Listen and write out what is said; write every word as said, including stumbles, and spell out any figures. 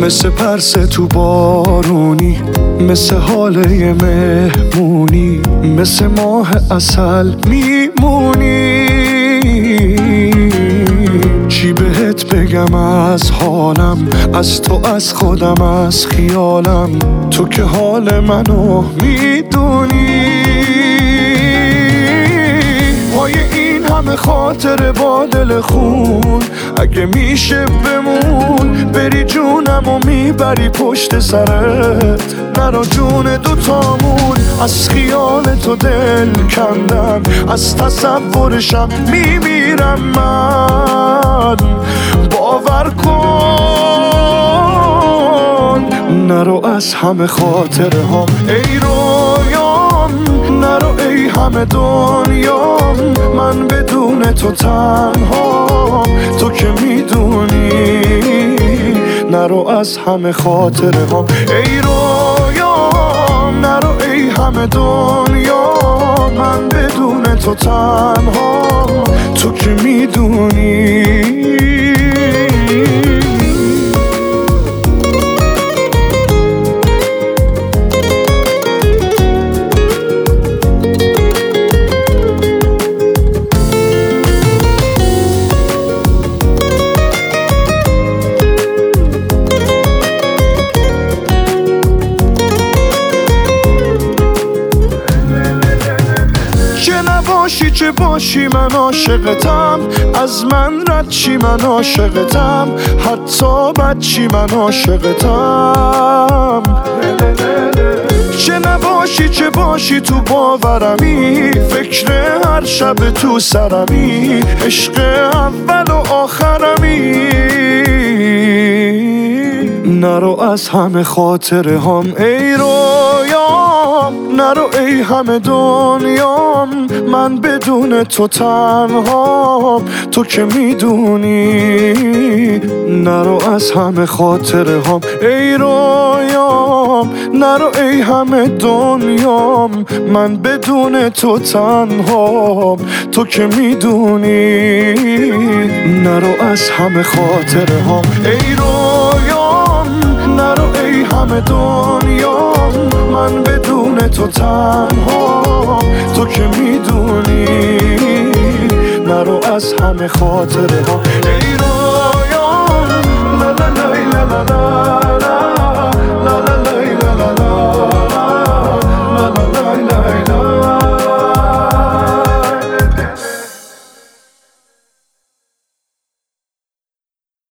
مثل پرسه تو بارونی، مثل حاله مهمونی، مثل ماه عسل میمونی. چی بهت بگم از حالم، از تو، از خودم، از خیالم، تو که حال منو میدونی. پای این همه خاطر با دل خون، اگه میشه بمون، بری جونم و میبری پشت سرت، نرا جون دوتامون. از خیال تو دل کندم، از تصورشم میمیرم من. باور کن نرو از همه خاطره هم ای رویام، نرو ای همه دنیام، من بدون تو تنها، تو که میدونی. نرو از همه خاطره هم ای رویام، نرو ای همه دنیا، من بدون تو تنها، تو که میدونی. باشی چه باشی من عاشقتم، از من رد چی من عاشقتم، حتی بد چی من عاشقتم. چه نباشی چه باشی تو باورمی، فکر هر شب تو سرمی، عشق اول و آخرمی. نرو از همه خاطره هم ای رویام، نرو ای همه دنیام، من بدون تو تنها، تو که میدونی. نرو از همه خاطره هم ای رویام، نرو ای همه دنیام، من بدون تو تنها، تو که میدونی. نرو از همه خاطره هم ای رویام، نرو ای همه دنیام، من بدون تو تنها، تو که میدونی. نرو از همه خاطره ها ای رویام، لا لا لا لا لا.